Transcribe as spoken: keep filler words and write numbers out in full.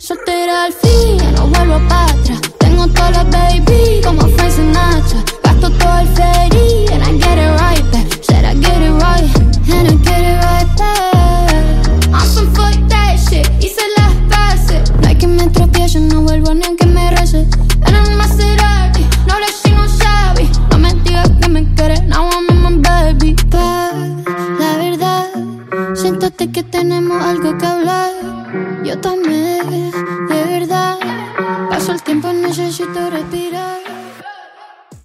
Soltera al fin, ya no vuelvo para atrás. Tengo todas las baby como Frank Sinatra. Gasto todo el ferry and I get it right back. Said I get it right and I get it right back. I'm some fuck that shit, hice las paces. No hay que me tropiece, no vuelvo ni a que me rece. En el Maserati, no le si no sabe. No me digas que me quieres, now I'm in my baby. Pa, la verdad, siéntate que tenemos algo que hablar. Yo también, de verdad. Paso el tiempo, necesito respirar.